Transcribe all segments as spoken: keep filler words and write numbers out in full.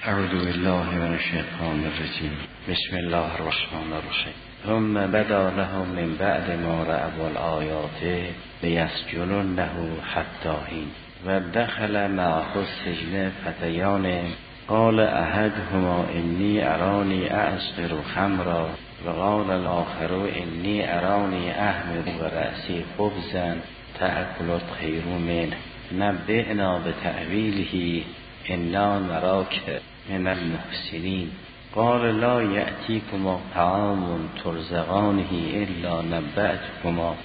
اعوذ بالله من الشیطان الرجیم. بسم الله الرحمن الرحیم. ثم بدا لهم من بعد ما رأوا الآیات لیسجننه حتی حین. و دخل معه السجن فتیان قال احدهما انی ارانی اعصر خمرا و قال الاخر انی ارانی احمل و رأسی خبزا تأکل الطیر منه نبئنا بتأویله انا نراک من المحسنین. قال لا یأتیکما طعام ترزقانه الا نبأتکما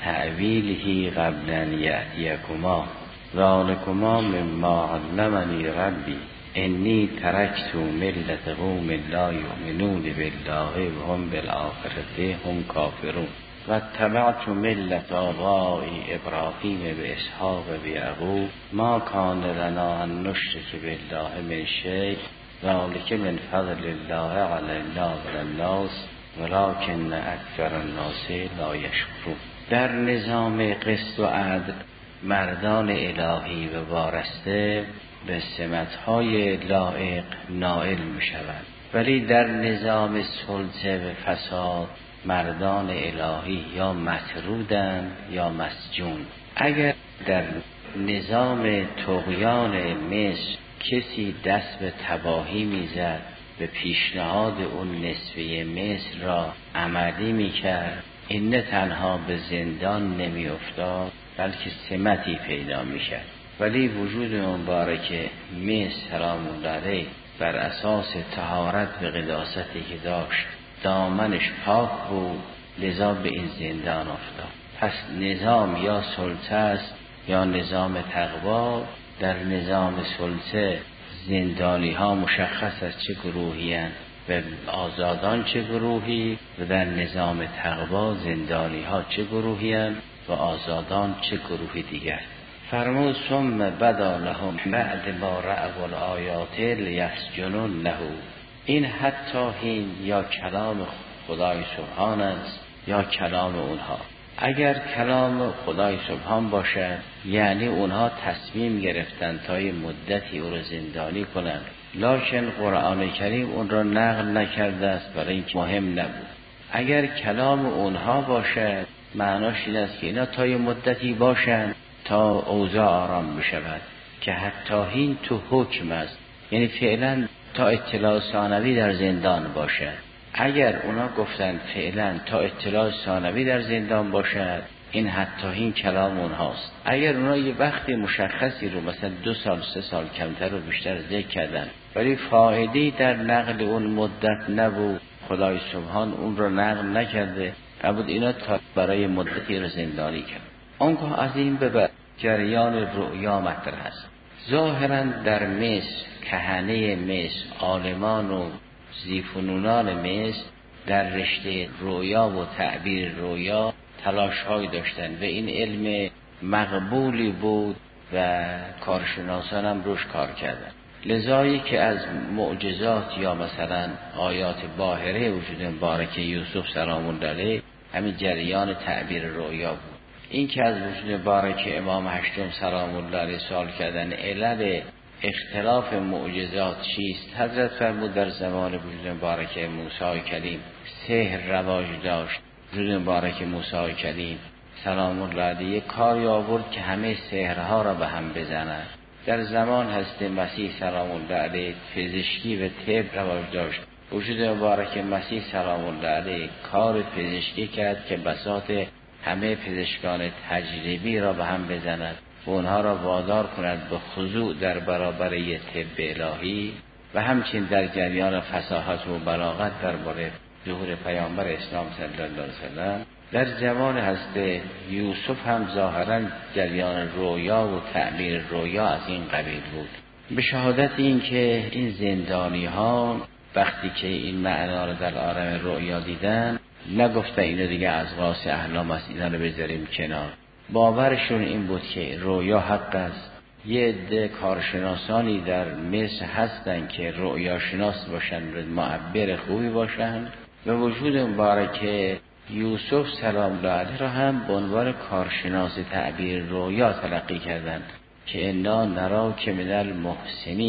تأویله قبل ان یأتیکما ذلکما مما علمنی ربی انی ترکت ملت قوم لا یؤمنون بالله و هم بالآخرة هم کافرون و اتبعت ملت آبائی ابراهیم به اسحاق و یعقوب ما کان لنا ان نشرک بالله من شیء ذلک من فضل الله علینا و الناس ولکن اکثر الناس لا یشکرون. در نظام قسط و عدل مردان الهی و وارسته به سمتهای لایق نائل می شوند، ولی در نظام سلطه و فساد مردان الهی یا مطرودند یا مسجون. اگر در نظام طغیان مصر کسی دست به تباهی میزد، به پیشنهاد اون نصفه مصر را عملی میکرد، این نه تنها به زندان نمی افتاد بلکه سمتی پیدا میکرد. ولی وجود مبارک مصر سلام الله علیه بر اساس طهارت و قداستی که داشت دامنش پاک بود، لذا به این زندان افتاد. پس نظام یا سلطه است یا نظام تقوا. در نظام سلطه زندانی ها مشخص است چه گروهی هستند و آزادان چه گروهی، و در نظام تقوا زندانی ها چه گروهی هستند و آزادان چه گروهی دیگر. فرمود ثم بدا لهم بعد ما رأوا الآیات لیسجننه. این حتی حین یا کلام خدای سبحان است یا کلام اونها. اگر کلام خدای سبحان باشد یعنی اونها تصمیم گرفتن تا یه مدتی او را زندانی کنند، لکن قرآن کریم اون را نقل نکرده است برای اینکه مهم نبود. اگر کلام اونها باشد معناش این است که اینا تا یه مدتی باشند تا اوضاع آرام بشود، که حتی حین تو حکم است، یعنی فعلا تا اطلاع ثانوی در زندان باشد. اگر اونا گفتن فعلا تا اطلاع ثانوی در زندان باشد، این حتی این کلام اونهاست. اگر اونا یه وقت مشخصی رو مثلا دو سال سه سال کمتر رو بیشتر ذکر کردن ولی فایده‌ای در نقل اون مدت نبود، خدای سبحان اون رو نقل نکرده، نبود اینا تا برای مدتی رو زندانی کرد. آنگاه از این به بعد جریان رؤیا مطرح است. ظاهرا در مصر کهنه مصر، عالمان و ذی‌فنونان مصر در رشته رؤیا و تعبیر رؤیا تلاش‌هایی داشتند و این علم مقبولی بود و کارشناسان هم روش کار کردند. لذایی که از معجزات یا مثلا آیات باهره وجود مبارک یوسف سلام الله علیه همین جریان تعبیر رؤیا بود. این که از وجود مبارک امام هشتم سلام الله علیه سوال کردن علل اختلاف معجزات چیست، حضرت فرمود در زمان وجود مبارک موسی کلیم سحر رواج داشت. وجود مبارک موسی کلیم سلام الله علیه کاری آورد که همه سحرها را به هم بزند. در زمان حضرت مسیح سلام الله علیه پزشکی و طب رواج داشت. وجود مبارک مسیح سلام الله علیه کار پزشکی کرد که بساط همه پزشکان تجربی را به هم بزند و اونها را وادار کند به خضوع در برابر یه طب الهی، و همچنین در جریان فصاحت و بلاغت درباره ظهور پیامبر اسلام صلی الله علیه وسلم. در زمان حضرت یوسف هم ظاهرا جریان رویا و تعبیر رویا از این قبیل بود. به شهادت این که این زندانی ها وقتی که این معنا را در عالم رویا دیدن نگفتن اینو دیگه از غاص احلام است، اینا رو بذاریم کنار. باورشون این بود که رویا حق است. یه عده کارشناسانی در مصر هستن که رویا شناس باشن، معبر خوبی باشن، و وجود مبارک یوسف سلام الله علیه را هم به عنوان کارشناس تعبیر رویا تلقی کردند که انا نراک من المحسنین،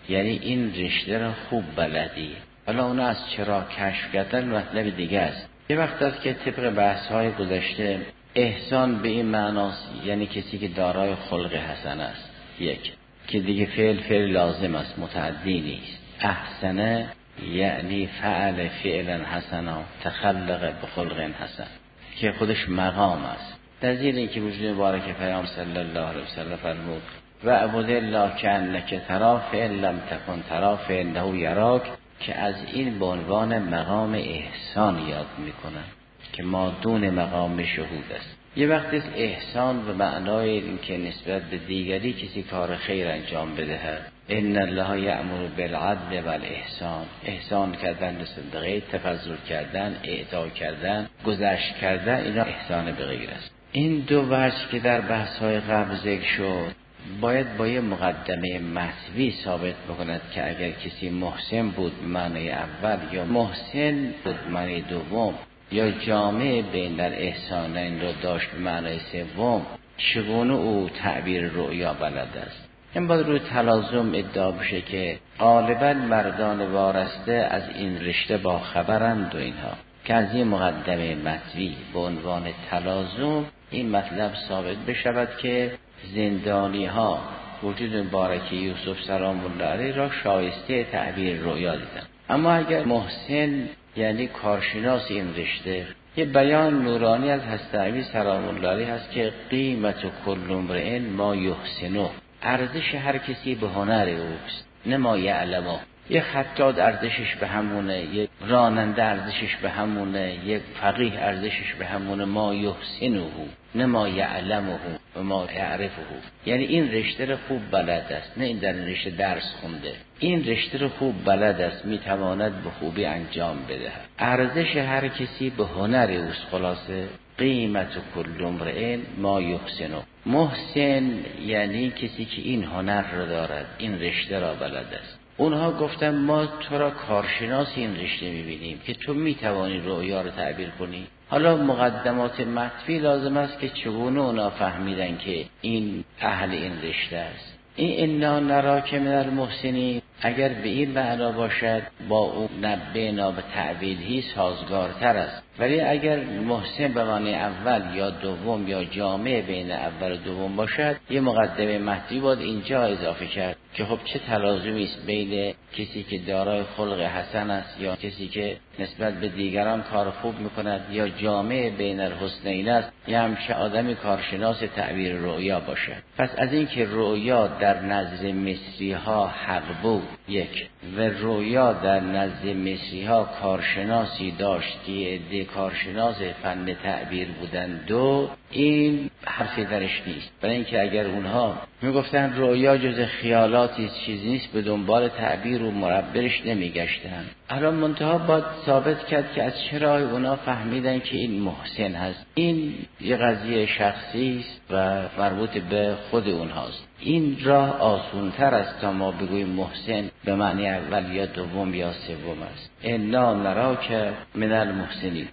یعنی این رشته را خوب بلدی. حالا اونا از چرا کشف کردن مطلب دیگه است. یه وقت است که طبق بحث های گذشته احسان به این معناست، یعنی کسی که دارای خلق حسن است، یک که دیگه فعل فعل لازم است، متعدی نیست. احسنه یعنی فعل فعلا حسنا تخلق بخلق حسن، که خودش مقام است. در زیر این که وجود مبارک پیام صلی الله علیه وسلم فرمود و عبد الله کأنک ترا فإن لم تکن ترا فإنه یراک، که از این به عنوان مقام احسان یاد میکنن که مادون مقام شهود است. یه وقتی احسان به معنای این که نسبت به دیگری کسی کار خیر انجام بدهد. ان الله یأمر بالعدل والاحسان، احسان کردن به صدقه، تفضل کردن، اعطا کردن، گذشت کردن، اینا احسان به غیر است. این دو وجه که در بحث‌های قبل ذکر شد باید با یه مقدمه مطوی ثابت بکند که اگر کسی محسن بود معنی اول، یا محسن بود معنی دوم، یا جامع بین در احسانین را داشت معنی سوم، چگونه او تعبیر رؤیا بلد است. این باید روی تلازم ادعا بشه که غالبا مردان وارسته از این رشته با خبرند و اینها، که از این مقدمه مطوی به عنوان تلازم این مطلب ثابت بشود که زندانی ها وجود مبارک یوسف سلام الله علیه را شایسته تعبیر رؤیا دیدن. اما اگر محسن یعنی کارشناس این رشته، یه بیان نورانی از حضرت علی سلام الله علیه هست که قیمت کل امرئ ما یحسنه، ارزش هر کسی به هنر اوست، نه ما یعلمه. یک خطاط ارزشش به همونه، یک راننده ارزشش به همونه، یک فقیه ارزشش به همونه، ما یحسنه نه ما یعلمه و ما یعرفه. یعنی این رشته رو خوب بلد است، نه این در این رشته درس خونده، این رشته رو خوب بلد است، میتواند به خوبی انجام بده. ارزش هر کسی به هنر اوست. خلاصه قیمت کل امرئ ما یحسنه. محسن یعنی کسی که این هنر رو دارد، این رشته را بلد است. اونها گفتن ما تو را کارشناس این رشته میبینیم که تو میتوانی رؤیا رو تعبیر کنی. حالا مقدمات مطوی لازم است که چگونه اونا فهمیدن که این اهل این رشته است. این انا نراک من المحسنین اگر به این معنا باشد با اون نبینا به تعبیرهی سازگارتر است، ولی اگر محسن به معنی اول یا دوم یا جامع بین اول و دوم باشد، یه مقدمه مطوی باید اینجا اضافه کرد که خب چه تلازمی است بین کسی که دارای خلق حسن است یا کسی که نسبت به دیگران کار خوب میکند، یا جامع بین الحسنین است، یا همچه آدمی کارشناس تعبیر رؤیا باشد. پس از این که رؤیا در نزد مصری ها حق بود یک، و رؤیا در نزد مصری ها کارشناسی داشت که عده کارشناس فن تعبیر بودن دو، این حرفی درش نیست. برای اینکه اگر اونها میگفتن رؤیا جز خیالاتی چیزی نیست، به دنبال تعبیر و مربرش نمیگشتن. الان منتها باید ثابت کرد که از چرا اونا فهمیدن که این محسن هست. این یه قضیه شخصی است و مربوط به خود اونهاست. این راه آسان‌تر است تا ما بگوییم محسن به معنی اول یا دوم یا سوم است. انا نراک من المحسنین.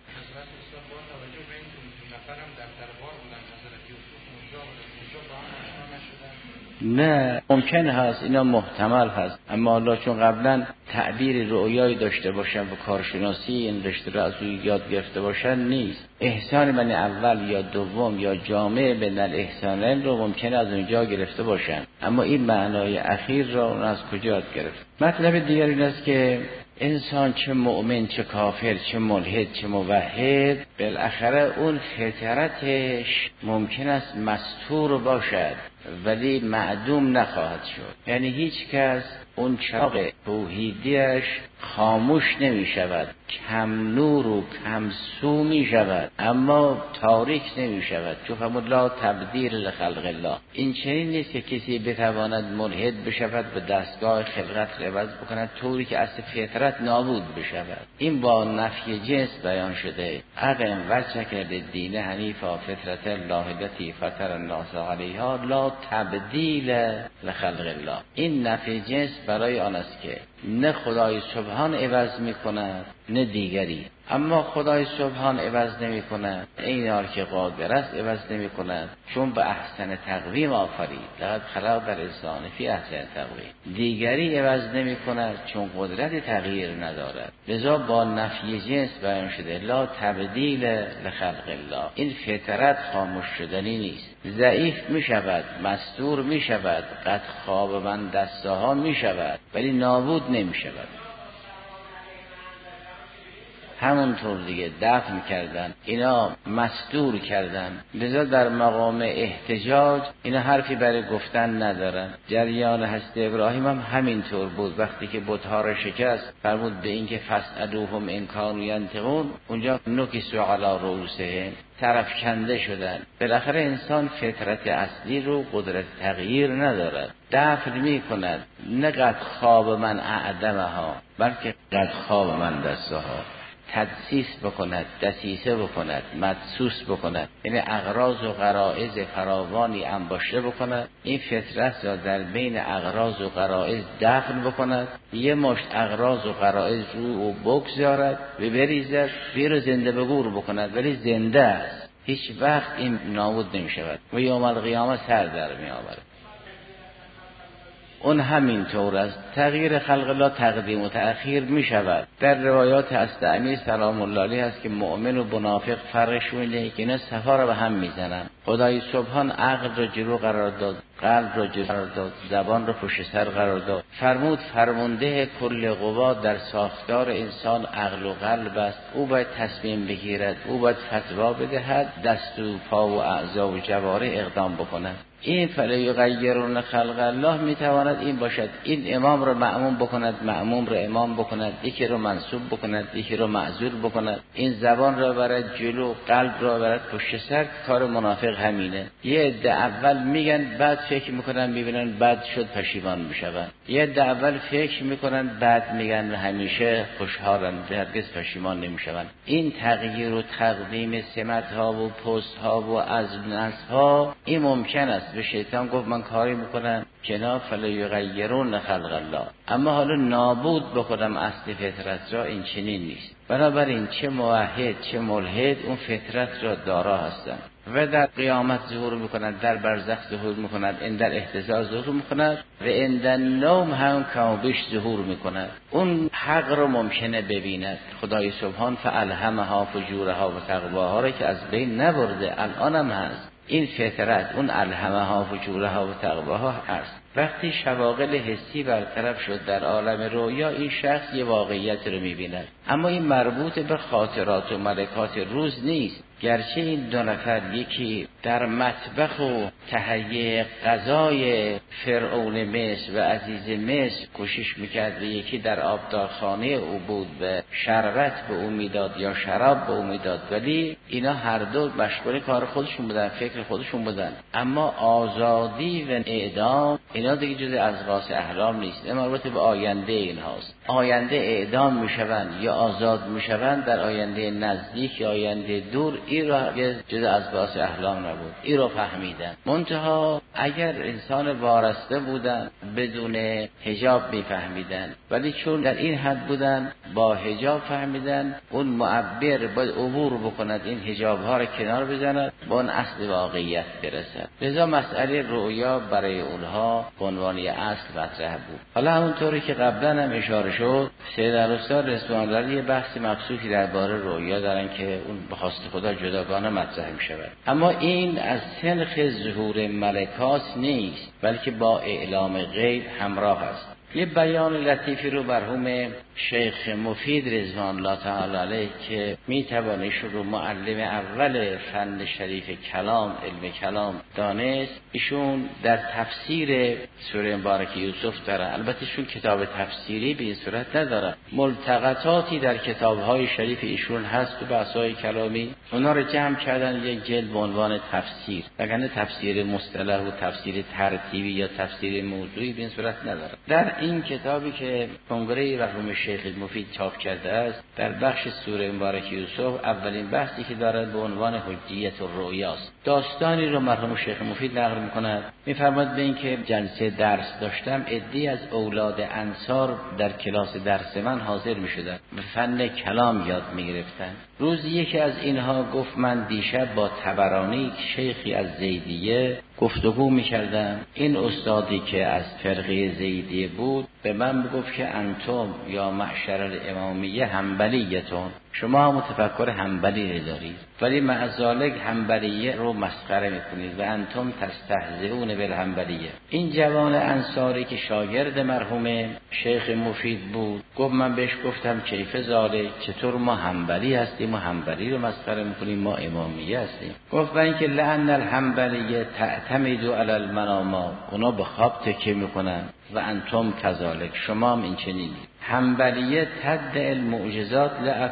نه ممکن هست، اینا محتمل هست، اما الله چون قبلا تعبیر رؤیایی داشته باشن و کارشناسی این رشته را از او یاد گرفته باشن نیست. احسان من اول یا دوم یا جامع بین الاحسانین رو ممکن از اونجا گرفته باشن، اما این معنای اخیر را اون از کجا یاد گرفت؟ مطلب دیگر این است که انسان چه مؤمن چه کافر چه ملحد چه موحد، بالاخره اون فطرتش ممکن است مستور باشد ولی معدوم نخواهد شد. یعنی هیچ کس اون چراغ توحیدیش خاموش نمی شود، کم نور و کم سو می شود اما تاریک نمی شود. چون فرمود لا تبدیل لخلق الله. این چنین نیست که کسی بتواند ملحد بشود به دستگاه خلقت عوض بکند طوری که اصل فطرت نابود بشود. این با نفی جنس بیان شده. اقم وجهک للدین حنیفا فطرت الله التي فطر الناس علیها لا تبدیل لخلق الله. این نفی جنس برای آن است که نه خدای سبحان عوض می کند نه گونه دیگری. اما خدای سبحان عوض نمی کند، این حال که قادر است عوض نمی کند، چون به احسن تقویم آفرید. لقد خلق در انسان فی احسن تقویم. دیگری عوض نمی کند چون قدرت تغییر ندارد، لذا با نفی جنس بیان شده. لا تبدیل لخلق الله. این فطرت خاموش شدنی نیست. ضعیف می شود، مستور می شود، قد خواب من دسته ها می شود، ولی نابود نمی شود. همونطور دیگه دفن کردن، اینا مستور کردن، لذا در مقام احتجاج اینا حرفی برای گفتن ندارن. جریان حضرت ابراهیم هم همینطور بود. وقتی که بت‌ها را شکست فرمود به این که فاسألوهم ان کانوا ینطقون، اونجا نکسوا علی رؤوسهم، طرف کنده شدن. بالاخره انسان فطرت اصلی رو قدرت تغییر ندارد، دفن می کند. نه قد خواب من اعدمها، بلکه قد خواب من دستها. تدسیس بکند، دسیسه بکند، مدسوس بکند، یعنی اغراض و غرائز فراوانی انباشته بکند. این فطرت را در بین اغراض و غرائز دفن بکند، یه مشت اغراض و غرائز رو و بگذارد و بریزد، بیر زنده به گور بکند، ولی زنده است، هیچ وقت این نابود نمی شود و یوم القیامه سر در می آورد. اون همین طور است. تغییر خلق الله تقدیم و تأخیر می شود. در روایات حضرت امیر سلام الله علیه هست که مؤمن و منافق فرقشون اینه که اینا صفا را به هم میزنن. خدای سبحان عقل را جلو قرار داد، قلب را جلو قرار داد، زبان را پشت سر قرار داد. فرمود فرمانده کل قوا در ساختار انسان عقل و قلب است. او باید تصمیم بگیرد، او باید فتوا بدهد، دست و پا و اعضا و جوارح اقدام بکند. این فلیغیرن خلق الله میتواند این باشد. این امام رو مأموم بکند، مأموم رو امام بکند، یکی رو منصوب بکند، یکی رو معزول بکند. این زبان را برد جلو، قلب را برد پشت سر. کار منافق همینه. یه عده اول میگن، بعد فکر میکنن، میبینن بد شد پشیمان میشون. یه عده اول فکر میکنن، بعد میگن همیشه خوشحالن، هرگز پشیمان نمیشون. این تغییر و تقدیم سمت ها و پست ها و عزم نصب ها این ممکن است. به شیطان گفت من کاری میکنم کنا فلیغیرن خلق الله، اما حالا نابود بکنم اصل فطرت را، این چنین نیست. بنابراین چه موحد چه ملحد اون فطرت را دارا هستند و در قیامت ظهور میکنند، در برزخ ظهور میکنند، این در احتضار ظهور میکنند و این در نوم هم کم بیش ظهور میکنند. اون حق رو ممکنه ببیند. خدای سبحان فالهمها فجورها و تقواها را که از بین نبرده، الان هم هست. این فطرت اون الهمها فجورها و تقواها هست. وقتی شواغل حسی برطرف شد در عالم رویا، این شخص یه واقعیت رو میبیند، اما این مربوط به خاطرات و ملکات روز نیست. گرچه این دو نفر یکی در مطبخ و تهیه غذای فرعون مصر و عزیز مصر کوشش میکرد و یکی در آبدارخانه او بود و شربت به او میداد یا شراب به او میداد، ولی اینا هر دو مشغول کار خودشون بودن، فکر خودشون بودن. اما آزادی و اعدام اینا دیگه جز ازغاث احلام نیست، این مربوط به آینده اینهاست. آینده اعدام میشوند یا آزاد میشوند در آینده نزدیک یا آینده دور، این را جز ازغاث احلام نبود. این را فهمیدن. منتها اگر انسان وارسته بودن بدون حجاب میفهمیدن، ولی چون در این حد بودن با حجاب فهمیدن. اون معبر باید عبور بکند، این حجاب ها را کنار بزند، با اون اصل واقعیت برسد. لذا مسئله رؤیا برای اونها به عنوان اصل مطرح بود. حالا همونطوری که قبلا هم اشاره شد، سید الاستاد رضوان الله یه بحث مبسوطی درباره رؤیا دارن که اون به خواست خدا جداگانه مطرح می شود. اما این از سنخ ظهور ملکات نیست، بلکه با اعلام غیب همراه است. یه بیان لطیفی رو مرحوم شیخ مفید رضوان الله تعالی علیه که میتوانه رو معلم اول فن شریف کلام، علم کلام دانست، ایشون در تفسیر سوره مبارکه یوسف داره. البته ایشون کتاب تفسیری به این صورت نداره، ملتقطاتی در کتاب‌های شریف ایشون هست تو بحث‌های کلامی، اونا رو جمع کردن یک جلد به عنوان تفسیر. وگرنه تفسیر مصطلح و تفسیر ترتیبی یا تفسیر موضوعی به این صورت نداره. در این کتابی که کنگره مرحوم شیخ مفید چاپ کرده است در بخش سوره مبارک یوسف اولین بحثی که دارد به عنوان حجیت الرؤیاست. داستانی رو مرحوم شیخ مفید نقل می‌کند، می‌فرماید به این که جلسه درس داشتم، عده‌ای از اولاد انصار در کلاس درس من حاضر می‌شدند و فن کلام یاد می‌گرفتند. روز یکی از اینها گفت من دیشب با طبرانی شیخی از زیدیه گفتگو می‌کردم. این استادی که از فرقه زیدیه بود به من گفت که انتم یا معشر الامامیه حنبلیتون، شما هم تفکر حنبلی دارید ولی مع ذالک حنبلیه رو مسخره میکنید و انتم تستهزئون بالحنبلیه. این جوان انصاری که شاگرد مرحوم شیخ مفید بود گفت من بهش گفتم کیف ذالک، چطور ما حنبلی هستیم و حنبلی رو مسخره میکنیم، ما امامیه هستیم. گفت اینکه لعن الحنبلیه تعتمد علی المنامات، اونا به خواب تکیه میکنن و انتم کذالک، شما هم این چنینید. حنبلیه تدعی المعجزات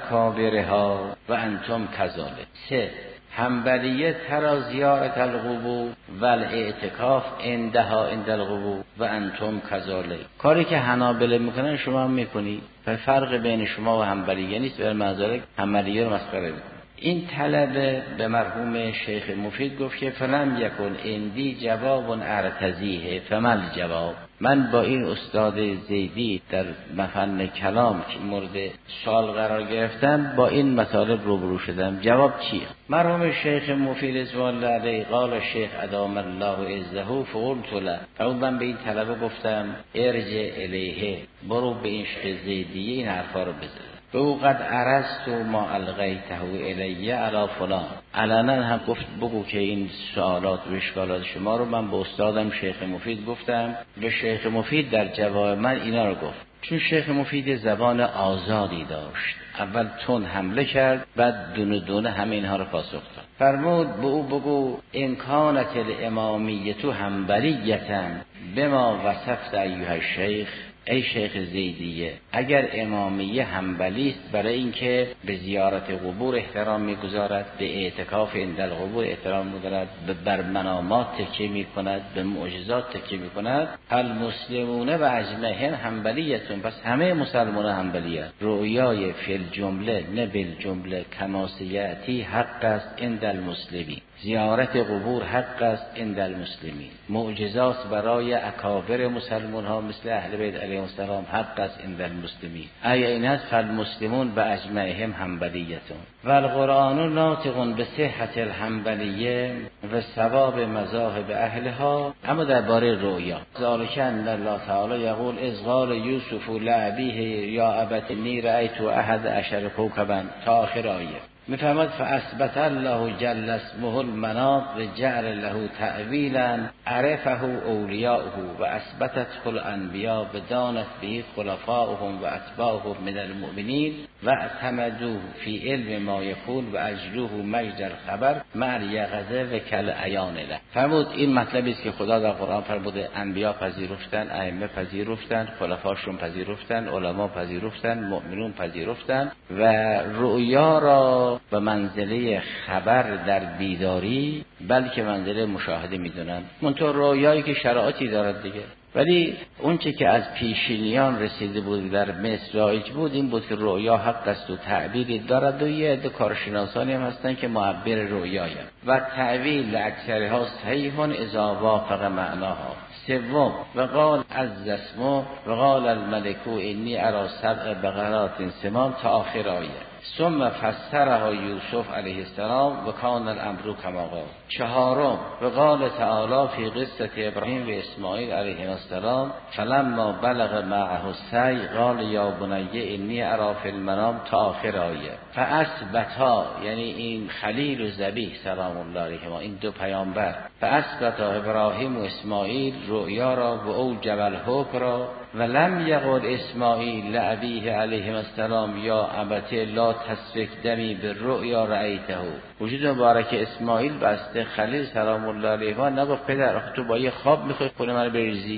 لاکابرها و انتم کذالک. سه، حنبلیه ترى زیارت القبور و الاعتکاف عندها عند القبور و انتم کذالک. کاری که حنابله میکنن شما هم میکنید و فرق بین شما و حنبلیه نیست، به معذرت حنبلیه رو مسخره میکنید. این طلبه به مرحوم شیخ مفید گفت که فلم یکن اندی جواب ارتضیه فمل جواب، من با این استاد زیدی در فن کلام که مورد سوال قرار گرفتم با این مطالب روبرو شدم، جواب چیه؟ مرحوم شیخ مفید رضوان الله علیه قال شیخ ادام الله عزه فقلت له، فقط من به این طلبه گفتم ارجع الیه، برو به این شیخ زیدی این حرفا رو بزن. به او قد عرضت ما القیته الیه علی فلان، علنا هم گفت بگو که این سوالات و اشکالات شما رو من به استادم شیخ مفید گفتم. به شیخ مفید در جواب من اینا رو گفت. چون شیخ مفید زبان آزادی داشت، اول تون حمله کرد بعد دونه دونه همه اینها رو پاسخ داد. فرمود به او بگو ان کانت الامامیه حنبلیه بما وصفت ایها الشیخ، ای شیخ زیدیه اگر امامیه حنبلی است برای اینکه به زیارت قبور احترام میگذارد، به اعتکاف عند القبور احترام میگذارد، به بر منامات تکیه میکند، به معجزات تکیه میکند، المسلمون و اجمعین حنبلیتون، پس همه مسلمانان حنبلیه. رؤیای فی الجمله نه بالجمله کما سیاتی حق است عند المسلمین، زیارت قبور حق است عند المسلمین، معجزات برای اکابر مسلمان ها مثل اهل بیت علیهم السلام حق است عند المسلمین. ای این است فالمسلمون و اجمعهم حنبلیتون و القرآن ناطق به صحت الحنبلیه و ثواب مذاهب اهلها. اما درباره رؤیا ذالک ان الله تعالی یقول اذ قال یوسف لابیه یا ابت انی رأیت احد عشر کوکبا تا آخر آیه. میفرماد فاثبت الله جل اسمه المناط و جعل له تأویلا عرفه اولیاؤه و اثبتت الانبیاء بدانت به خلفاؤهم و اتباعهم من المؤمنین و اعتمدوه فی علم ما یکون و اجروه مجد الخبر مع الیقظه و کل عیان له. فرمود این مطلبی است که خدا در قرآن فرموده انبیا پذیرفتن، ائمه پذیرفتن، خلفاشون پذیرفتن، علما پذیرفتن، مؤمنون پذیرفتن و رؤیا را به منزله خبر در بیداری بلکه منزله مشاهده میدونن. منتها رویایی که شرایطی دارد دیگه، ولی اون چه که از پیشینیان رسیده بود در مصر رایج بود این بود که رؤیا حق است و تعبیری دارد و یه عده کارشناسانی هم هستن که معبر رؤیایی و تعبیر اکثرها صحیح اذا وافق معناها. سوم و قال عز اسمه و قال الملک انی اری سبع بقرات سمان تا آخر آیه. ثم فسرها یوسف علیه السلام و کان الامر کما قال. چهارم و قال تعالی فی قصه ابراهیم و اسماعیل علیه السلام فلما بلغ معه السعی قال یا بنی انی اری فی المنام تا آخر آیه. فاثبتا یعنی این خلیل و ذبیح سلام الله علیهما، این دو پیامبر، فاثبتا ابراهیم و اسماعیل رؤیا را و او جبل حق را و لم یقل اسماعیل لابیه علیه السلام یا ابتی لا تسفک دمی به رؤیا رأیته. وجود مبارک اسماعیل بسته خلیل سلام الله علیه نگفت پدر تو با یه خواب میخوای خونه من بریزی،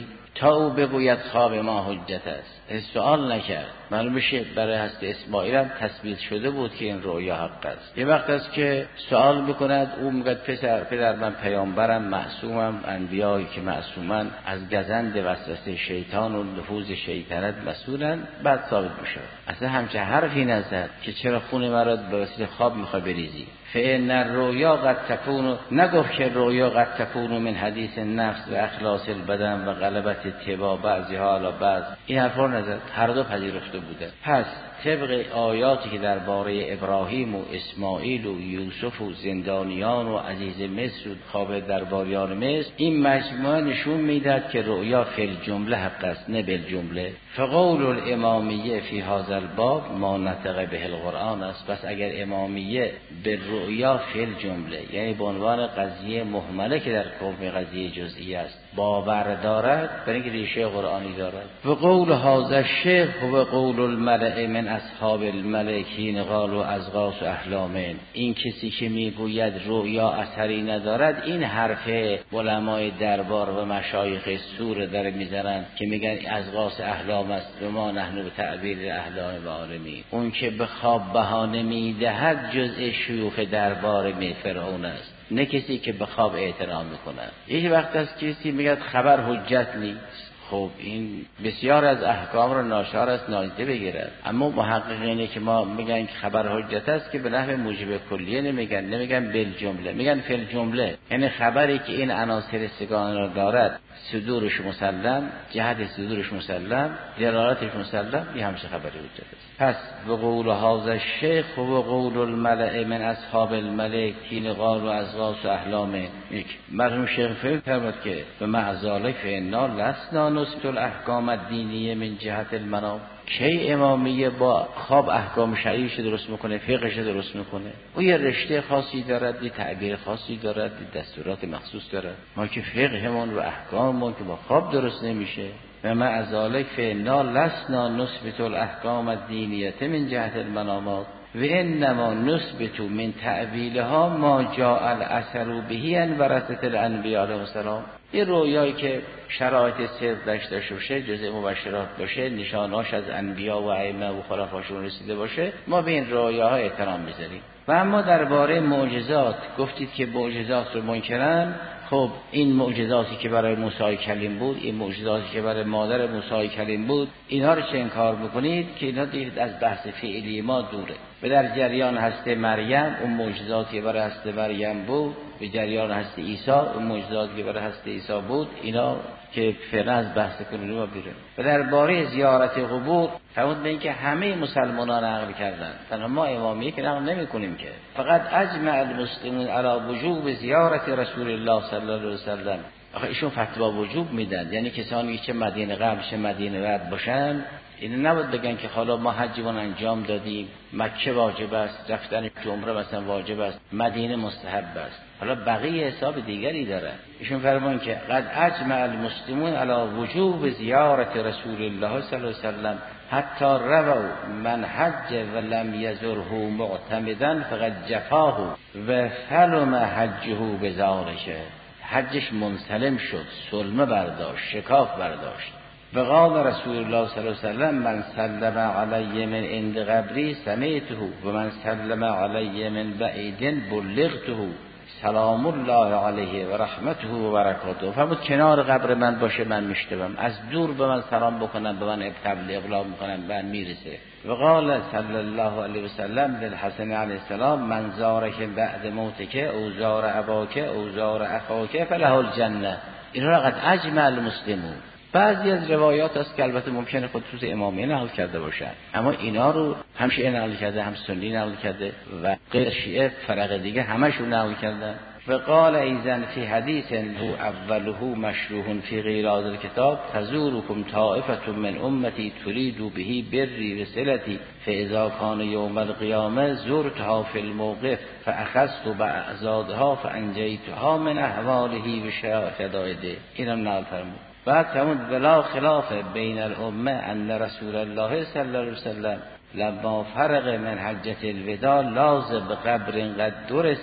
تا او بگوید خواب ما حجت است. سوال نکرد. معلوم بشه برای حضرت اسماعیل هم تثبیت شده بود که این رؤیا حق است. یه وقت است که سوال میکند، او میگه پسر پدر من پیامبرم، معصومم، انبیایی که معصومن از گزند وسوسه شیطان و نفوذ شیطنت مسئولن. بعد ثابت میشه. اصلا همچه حرفی نزد که چرا خون مرا به وسیله خواب میخوای بریزی. فإن الرؤیا قد تكون، نگفت که رؤیا قد تكون من حدیث نفس و اخلاص البدن و غلبت اتباع بعضیها علی بعض. این حرفا نزد، هر دو پذیرفته بوده. پس طبق آیاتی که درباره ابراهیم و اسماعیل و یوسف و زندانیان و عزیز مصر و خواب درباریان مصر، این مجموعه نشون میداد که رؤیا فی الجمله حق است، نه بالجمله. فقول الامامیه فی هذا الباب ما نطق به القرآن است. پس اگر امامیه به رؤیا فی الجمله، یعنی به عنوان قضیه مهمله که در حکم قضیه جزئی است، باور دارد، برای اینکه ریشه قرآنی دارد. و قول هذا الشیخ هو قول الملأ من اصحاب الملکین قالوا اضغاث احلامین. این کسی که میگوید رؤیا اثری ندارد، این حرف علمای دربار و مشایخ سور در میزنن که میگن اضغاث احلام است و ما نحن به تعبیر احلام و عالمین. اون که به خواب بهانه میدهد جزء شیوخ دربار می فرعون است، نه کسی که به خواب احترام میکنه. یک وقت است کسی میگه خبر حجت نیست. خب این بسیار از احکام رو ناچار است نادیده بگیرد. اما محققینه که ما میگن که خبر حجت است که به نحو موجب کلیه نمیگن، نمیگن بالجمله، میگن فی الجمله. یعنی خبری که این عناصر سگان را دارد، صدورش مسلم، جهت صدورش مسلم، دلالتش مسلم، این همشه خبری حجت است. پس به قول هذا الشیخ و قول الملأ من اصحاب الملک حین قالوا اضغاث احلام. یک مرحوم شیخ فرمود که به معذالک فإنا لسنا نثبت الاحکام الدینیه من جهت المنام. کی امامیه با خواب احکام شرعیش درست میکنه، فقهش درست میکنه؟ او یه رشته خاصی دارد، یه تعبیر خاصی دارد، یه دستورات مخصوص دارد. ما که فقهمون و احکاممون که با خواب درست نمیشه. و ما ازالک فإنا لسنا نثبت الاحکام الدینیه من جهت المنامات و انما نثبت من تعبیلها ما جاء الاثر به ان ورثه الانبیاء علیهم السلام. این رویایی که شرایط صدق داشته باشه، جزء مبشرات باشه، نشاناش از انبیا و ائمه و خلفاشون رسیده باشه، ما به این رویاها احترام میذاریم. و اما درباره معجزات گفتید که معجزات رو منکرن. خب این معجزاتی که برای موسی کلیم بود، این معجزاتی که برای مادر موسی کلیم بود، اینها رو چه انکار میکنید که اینا دیگه از بحث فعلی ما دوره. و در جریان هست مریم، اون معجزاتی که برای هست مریم بود، به جریان هست عیسی، اون معجزاتی که برای هست عیسی بود، اینا که فعلا از بحث کنونی ما بیرون. و درباره زیارت قبور فرمود به این که همه مسلمانان نقل کردن، تنها ما امامیه که نقل نمی کنیم که. فقط اجمع المسلمون علی وجوب زیارت رسول الله صلی الله علیه و سلم. آخه ایشون فتوا وجوب میدن، یعنی کسانی که مدینه قبل چه مدینه بعد باشن، این نباید بگن که حالا ما حجمون انجام دادیم، مکه واجب است، رفتن عمره مثلا واجب است، مدینه مستحب است، حالا بقیه حساب دیگری داره. ایشون فرمون که قد اجمع المسلمون علی وجوب زیارت رسول الله صلی الله علیه و سلم حتی رووا من حج و لم یزره معتمدا فقد جفاه و فلم حجه بزارشه. حجش منسلم شد، سلمه برداشت، شکاف برداشت. و قال رسول الله صلی الله علیه و سلم من سلم علی من عند قبری سمیته و من سلم علی من بعید بلغته سلام الله علیه و رحمته و برکاته. فرمود کنار قبر من باشه من میشنوم، از دور به من سلام بکنن، به من تبلیغ ابلاغ میکنن، به من میرسه. و قال صلی الله علیه و سلم للحسن علیه السلام من زارک بعد موتک او زار اباک او زار اخاک فله الجنه. این را قد اجمع المسلمون. بعضی از روایات است که البته ممکنه خصوص امامیه نقل کرده باشن، اما اینا رو هم شیعه نقل کرده، هم سنی نقل کرده و غیر شیعه فرق دیگه همشون نقل کردن. و قال ایزن فی حدیث هو اوله مشروح فی غیر هذا الكتاب تزورکم طائفه من امتی ترید به بری وصلتی فاذا کان یوم القیامه زرتها فی الموقف فاخذت بعضادها فانجیتها من احواله و شدائده. اینم نقل فرمود. بعد فرمود بلا خلاف بین الامه ان رسول الله صلی الله علیه وسلم لما فرغ من حجة الوداع لاز بقبر قد درس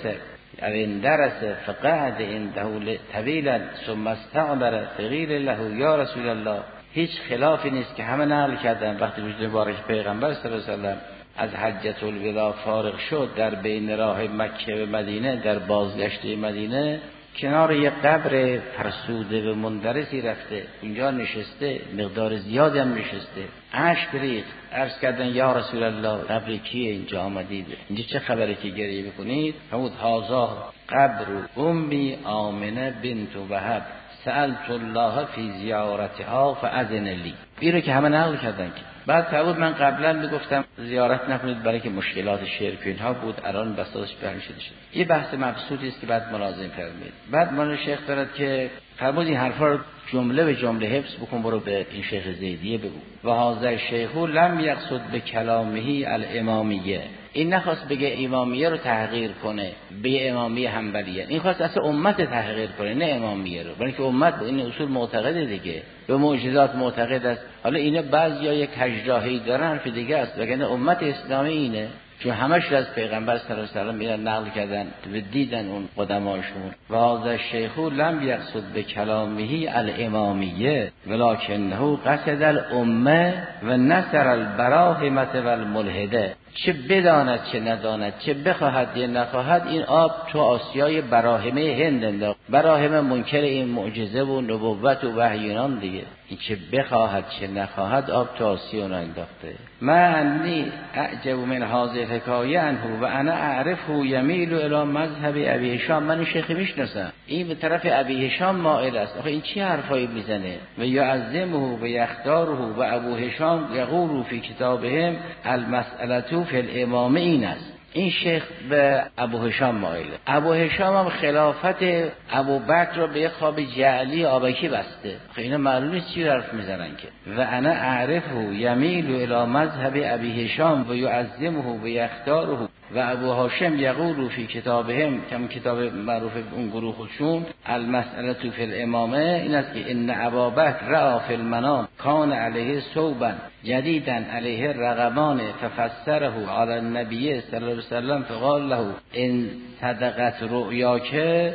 او درس فقعد عنده طویلا ثم استعبر فقیل له یا رسول الله. هیچ خلافی نیست که همه نقل کردن وقتی وجود مبارک پیغمبر صلی الله علیه و سلم از حجة الوداع فارغ شد، در بین راه مکه و مدینه، در بازگشت مدینه کنار یک قبر فرسوده و مندرسی رفته، اونجا نشسته، مقدار زیادی هم نشسته، اشک ریخت، عرض کردن یا رسول الله قبر کیه اینجا آمدید؟ اینجا چه خبره که گریه بکنید؟ فرمود هذا قبر امی آمنه بنت وهب سألت الله فی زیارتها فاذن لی. این رو که همه نقل کردن. که بعد فرمود من قبلا میگفتم زیارت نکنید برای که مشکلات شرک اینها بود، الان بساطش بیان شده شد. یه بحث مبسوطی است که بعد ملازم فرمید. بعد مولانا شیخ دارد که فرمود این حرفا رو جمله به جمله حفظ بکن، برو به این شیخ زیدیه بگو. و هذا الشیخ لم یقصد به کلامه الامامیه، این نخواست بگه امامیه رو تحقیر کنه به امامیه حنبلیه، این خواست اصلا امت تحقیر کنه نه امامیه رو، برای که امت به این اصول معتقده دیگه، به معجزات معتقد است. حالا اینا بعضیا یک کجراهی دارن حرف دیگه است، وگرنه امت اسلامی اینه، چون همش از پیغمبر صلی الله علیه و سلم میرن نقل کردن و دیدن اون قدماشون. و هذا الشیخ لم یقصد به کلامه الامامیه ولکنه قصد الامه و نصر البراهمه و الملحده. چه بداند چه نداند، چه بخواهد یا نخواهد، این آب تو آسیای براهمه هند انداخت. براهمه منکر این معجزه و نبوت و وحیونان دیگه، این چه بخواهد چه نخواهد آب تو آسیا انداخته. معنی اعجب من هذه الحکایه عنه و انا اعرفه یمیل الی مذهب ابی هشام. من شیخ میشناسم این به طرف ابی هشام مائل است. آخه این چی حرفایی میزنه؟ و یعظمه و یختاره و ابو هشام یقول فی کتابهم المسئله فی الامامه. این است این شیخ به ابو هشام مائله. ابو هشام هم خلافت ابو بکر رو به خواب جعلی آبکی بسته. خب اینا معلوم نیست چی حرف میزنن که. و انا اعرفه یمیل الی مذهب ابی هشام و یعظمه و یختاره و ابو هاشم یقول فی کتابهم، که کتاب معروف اون گروه خودشون، المسئله فی الامامه، این است که ان ابا بکر رأى فی المنام کان علیه ثوبا جدیدا علیه رقبان ففسره علی النبی صلی الله علیه وسلم فقال له ان صدقت رؤیاک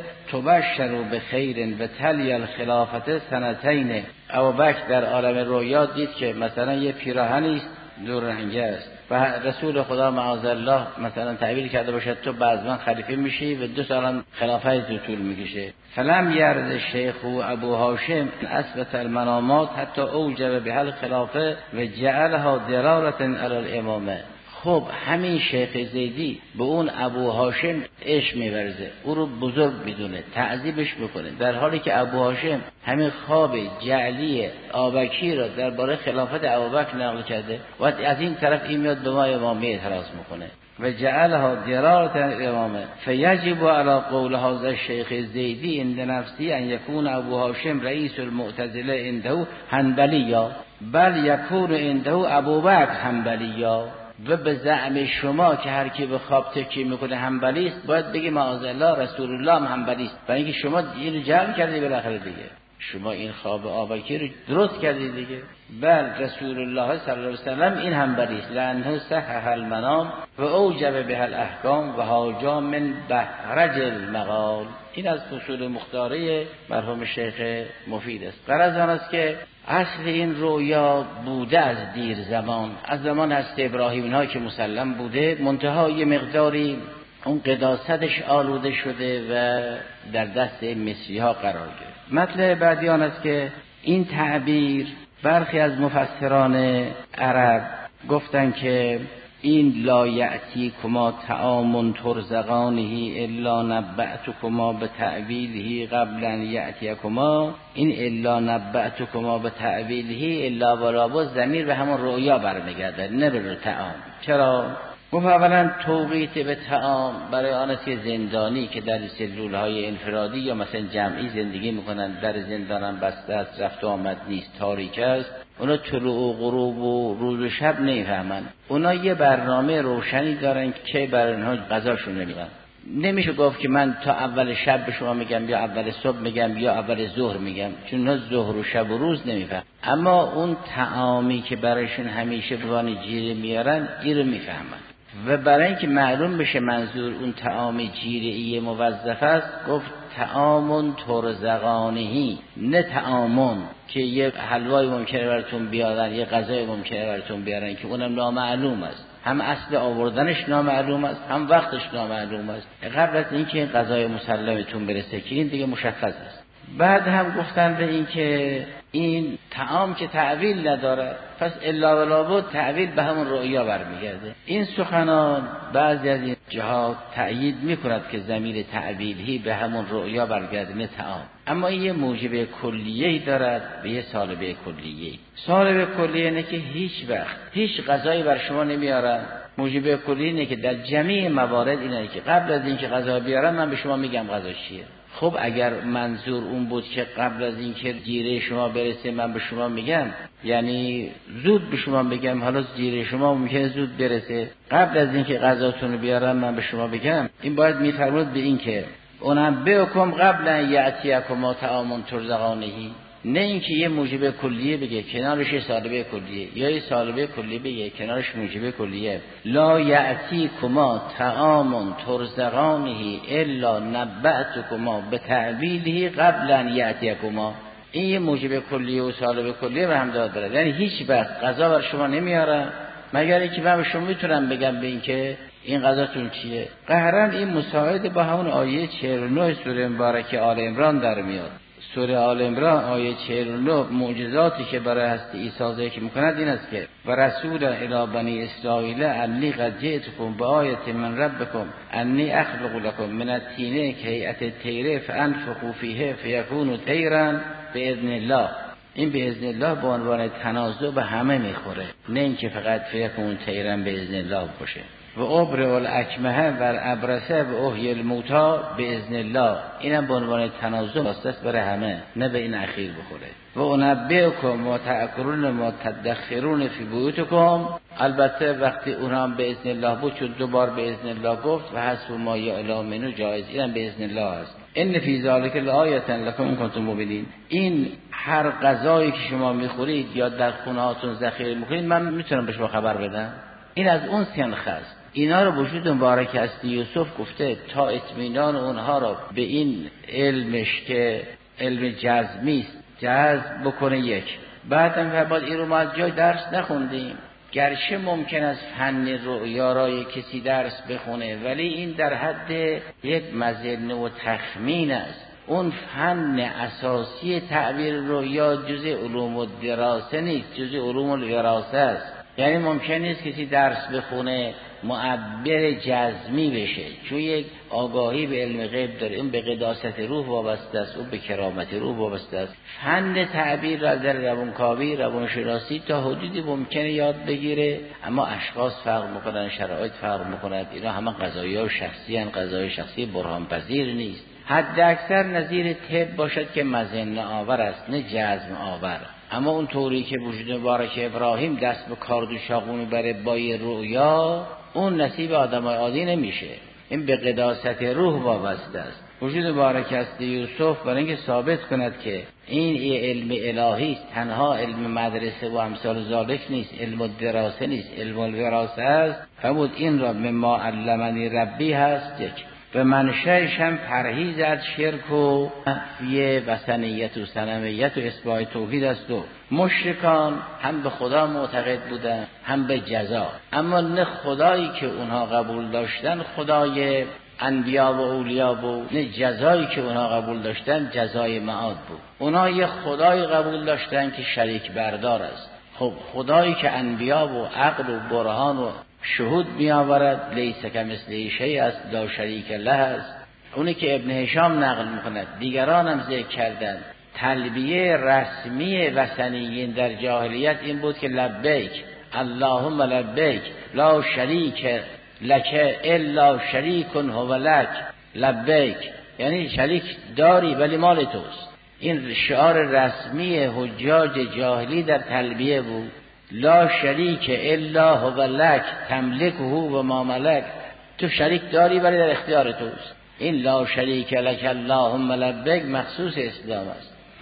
تبشر بخیر و تلی الخلافت سنتین. ابو بکر در عالم رؤیا دید که مثلا یه پیراهنی است دو رنگه است و رسول خدا معاذ الله مثلا تعبیر کرده باشد تو بعد من خلیفه میشی و دو سال خلافت تو طول میکشه. فلم یرد شیخ و ابو هاشم اثبت المنامات حتی اوجب به الخلافه و جعلها دلالة علی الامامه. خب همین شیخ زیدی به اون ابو هاشم عشق می‌ورزه، او رو بزرگ میدونه، تعظیمش میکنه، در حالی که ابو هاشم همین خواب جعلی آبکی را درباره خلافت ابوبکر نقل کرده و از این طرف این میاد به ما امامی اعتراض میکنه. و جعلها دلالة الامامه فیجب علی قول هذا الشیخ زیدی عند نفسی ان یکون ابو هاشم رئیس المعتزله عنده حنبلیا بل یکون عنده ابوبکر حنبلیا. و به زعم شما که هر کی به خواب تکیه میکنه حنبلی است، باید بگی معاذ الله رسول الله هم حنبلی است، برای اینکه شما اینو جمع کردید بالاخره دیگه، شما این خواب آبکی رو درست کردید دیگه. بل رسول الله صلی الله علیه و سلم این حنبلی است لانه صحح المنام و اوجب به الاحکام و هاجا من بهرج المقال. این از اصول مختاره مرحوم شیخ مفید است. غرض آن است که اصل این رویا بوده از دیر زمان، از زمان هست ابراهیم اینها که مسلم بوده، منتها یه مقداری اون قداستش آلوده شده و در دست مصری ها قرار گرفت. مطلب بعدی آن است که این تعبیر برخی از مفسران عرب گفتن که این لا یأتی کما طعام ترزقانه الا نبأتکما به تعویله قبل ان یأتی کما، این الا نبأتکما به تعویله الا ولابد ضمیر به همون رؤیا برمیگرده نه به طعام. چرا؟ گفت اولا توقیت به طعام برای آن است که زندانی که در سلولهای انفرادی یا مثلا جمعی زندگی میکنن، در زندانم بسته است، رفت و آمد نیست، تاریک است، اونا طلوع و غروب و روز و شب نمیفهمن. اونا یه برنامه روشنی دارن که برای اونها غذاشون نمیدن. نمیشه گفت که من تا اول شب به شما میگم یا اول صبح میگم یا اول ظهر میگم، چون اونا ظهر و شب و روز نمیفهم. اما اون طعامی که برایشون همیشه بوان جیره میارن این رو میفهمن. و برای اینکه معلوم بشه منظور اون طعام جیره‌ای موظف است گفت طعام ترزقانهی، نه طعامون که یه حلوای ممکنه براتون بیارن، یه غذای ممکنه براتون بیارن که اونم نامعلوم است، هم اصل آوردنش نامعلوم است، هم وقتش نامعلوم است. قبل از اینکه این غذای مسلمتون برسه که این دیگه مشخص است. بعد هم گفتن به این که این طعام که تعویل نداره، پس الا و لابد تعویل به همون رؤیا برمیگرده. این سخنان بعضی از این جهات تأیید میکند که ضمیر تعویلی به همون رؤیا برگرده نه طعام. اما این یه موجب کلیه‌ای دارد به یه سالبه کلیه‌ای. سالبه کلیه اینه که هیچ وقت هیچ غذایی بر شما نمیارن. موجب کلیه اینه که در جميع موارد اینه که قبل از اینکه غذا بیارن من به شما میگم غذا چیه. خب اگر منظور اون بود که قبل از اینکه جیره شما برسه من به شما میگم، یعنی زود به شما بگم، حالا جیره شما ممکنه زود برسه، قبل از اینکه غذاتون رو بیارم من به شما بگم، این باید میفرمود به این که اونم بکم قبل ان یاتیکم طعام ترزقانهی، نه اینکه یه موجب کلیه بگه کنارش یه سالبه کلیه، یا یه سالبه کلیه بگه کنارش موجب کلیه. لا یاتیکما طعام ترزقانه الا نبأتکما بتعبیله قبل ان یاتیکما. این یه موجب کلیه و سالبه کلیه به هم داره، یعنی هیچ وقت غذا بر شما نمیارم مگر اینکه من به شما میتونم بگم به این که این غذاتون چیه. قهرن این مساعد با همون آیه چهل و نه سوره مبارکه آل عمران در میاد. سوره آل عمران آیه چهل و نه معجزاتی که برای هستی عیسی ذکر میکند این است که و رسول الی بنی اسرائیل انی قد جئتکم بآیة من ربکم انی اخلق لكم من الطین کهیئة الطیر فانفخوا فیه فیکون طیرا باذن الله. این باذن الله به عنوان تنازع به همه میخوره، نه اینکه فقط فیکون طیرا باذن الله باشه. و ابرئ الاکمه و الابرص و احیی الموتی باذن الله، اینم به عنوان تنازع واسطه برای همه، نه به این اخیر بخوره. و انبئکم و تأکلون ما تدخرون فی بیوتکم، البته وقتی اونم باذن الله بود چون دوبار باذن الله گفت و حسب ما یعلم منو جایز، اینم باذن الله است. ان فی ذلک لآیة لکم کنتم مؤمنین. این هر غذایی که شما میخورید یا در خونهاتون ذخیره میکنید من میتونم به شما خبر بدم. این از اون سنخ است. اینا رو وجود مبارک است یوسف گفته تا اطمینان اونها رو به این علمش که علم جزمی است جذب بکنه. یک بعدم فرمود این رو ما از جای درس نخوندیم، گرچه ممکن است فن رؤیا را کسی درس بخونه ولی این در حد یک مظنه و تخمین است. اون فن اساسی تعبیر رؤیا جزء علوم الدراسه نیست، جزء علوم الوراثه است. یعنی ممکن نیست کسی درس بخونه معبر جزمی بشه چون یک آگاهی به علم غیب داره، اون به قداست روح وابسته است، اون به کرامت روح وابسته است. فن تعبیر را در روانکاوی روانشناسی تا حدودی ممکنه یاد بگیره، اما اشخاص فرق میکنن، شرایط فرق میکنند، اینا همه قضایا شخصی ان، قضای شخصی برهان پذیر نیست. حد اکثر نظیر طب باشد که مظنه آور است نه جزم آور. اما اون طوری که وجود مبارک ابراهیم دست به کارد و شاقو میبره با یه رؤیا، اون نصیب آدمای عادی نمیشه، این به قداست روح وابسته است. وجود مبارک است یوسف برای اینکه ثابت کند که این یه علم الهی است، تنها علم مدرسه و امثال ذالک نیست، علم الدراسه نیست، علم الوراثه است. فرمود این را مما علمنی ربی هست. یک به منشأش هم پرهیز از شرک و نفی وثنیت و صنمیت و اثبات توحید است. و مشرکان هم به خدا معتقد بودن هم به جزا، اما نه خدایی که اونها قبول داشتن خدای انبیا و اولیا بود، نه جزایی که اونها قبول داشتن جزای معاد بود. اونها یه خدای قبول داشتن که شریک بردار است. خب خدایی که انبیا و عقل و برهان و شهود می آورد، لیس کمثله شیء است، لا شریک له است. اونی که ابن هشام نقل میکند دیگران هم ذکر کردند، تلبیه رسمی وثنیین در جاهلیت این بود که لبیک اللهم لبیک لا شریک لک الا شریک هو لک لبیک، یعنی شریک داری ولی مال توست. این شعار رسمی حجاج جاهلی در تلبیه بود. لا شریک الا هو لک تملکه و ما ملک، تو شریک داری ولی در اختیار توست. این لا شریک لک اللهم لبیک مخصوص اسلام است.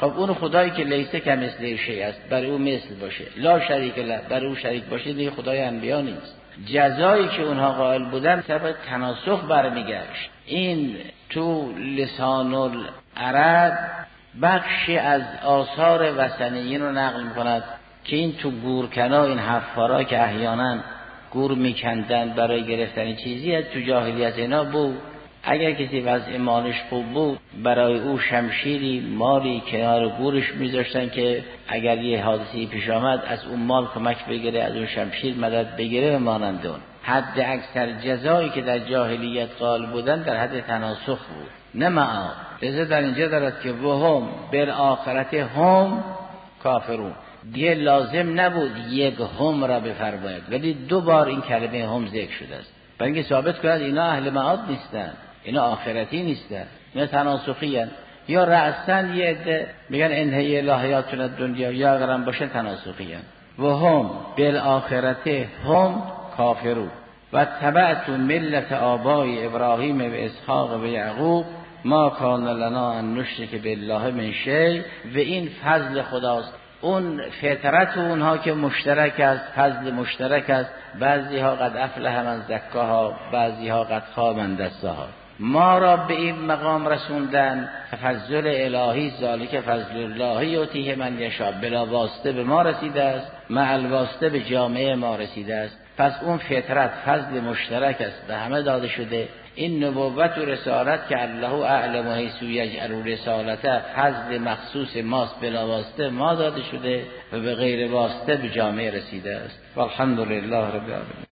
خب اون خدایی که لیسه کمثله شیء است برای او مثل باشه، لا شریک له برای او شریک باشه، دیگه خدای انبیا نیست. جزایی که اونها قائل بودن طبق تناسخ برمیگشت. این تو لسان العرب بخشی از آثار وثنیین رو نقل میکند که این تو گورکنا، این حفارا که احیانا گور میکندن برای گرفتن چیزی، از تو جاهلیت اینا بود. اگر کسی وضع مالش خوب بود برای او شمشیری مالی کنار گورش میذاشتن که اگر یه حادثی پیش آمد از اون مال کمک بگیره، از اون شمشیر مدد بگیره و مانند اون. حد اکثر جزایی که در جاهلیت قائل بودن در حد تناسخ بود، نه معاد. لذا در اینجا دارد که وهم بالآخرت هم کافرون، دیگه لازم نبود یک هم را بفرماید، ولی دو بار این کلمه هم ذکر شده است برای اینکه ثابت کند اینا اهل معاد نیستن، اینا آخرتی نیستن، اینا تناسخی هستند. یا رأسن یه عده میگن انهی الهیاتون دنیا، یا اگرم باشه تناسخی هستند. و هم بالآخرت هم کافرون و تبعت ملت آبای ابراهیم و اسحاق و یعقوب ما کان لنا ان نشرک بالله من شیء. و این فضل خداست، اون فطرت اونها که مشترک است، فضل مشترک است. بعضی ها قد افلح من زکاها، بعضی ها قد خاب من دساها. ما را به این مقام رسوندن، تفضل الهی، ذالک فضل الله یؤتیه من یشاء، بلا واسطه به ما رسیده است، مع الواسطه به جامعه ما رسیده است. پس اون فطرت فضل مشترک است، به همه داده شده. این نبوت و رسالت که الله اعلم حیث یجعل رسالته، فضل مخصوص ماست، بلا واسطه ما داده شده و به غیر واسطه به جامعه رسیده است. والحمدلله رب العالمین.